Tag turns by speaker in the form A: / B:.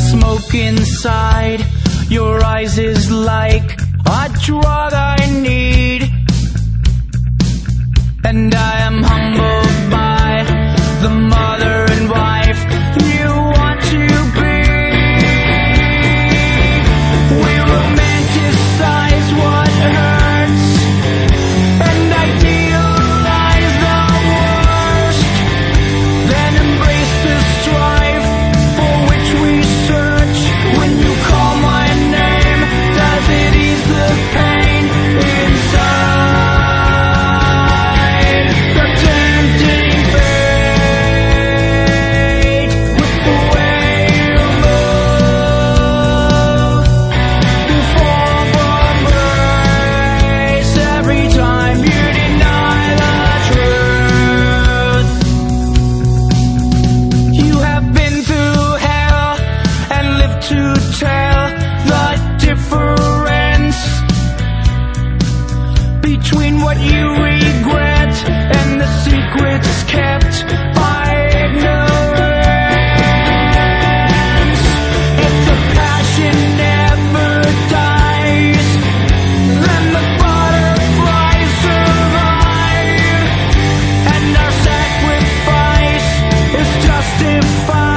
A: smoke inside your eyes is like a drug I need, and I am humbled by the mother and wife you want to be. We romanticize what hurts and idealize the worst, then embrace the strife for which we search. When you call my name, does it ease the pain inside? The tempting fate with the way you move. You fall from grace every time you deny the truth. You have been through hell and lived to tell the difference between what you regret and the secrets kept by ignorance. If the passion never dies, then the butterflies survive, and our sacrifice is justified.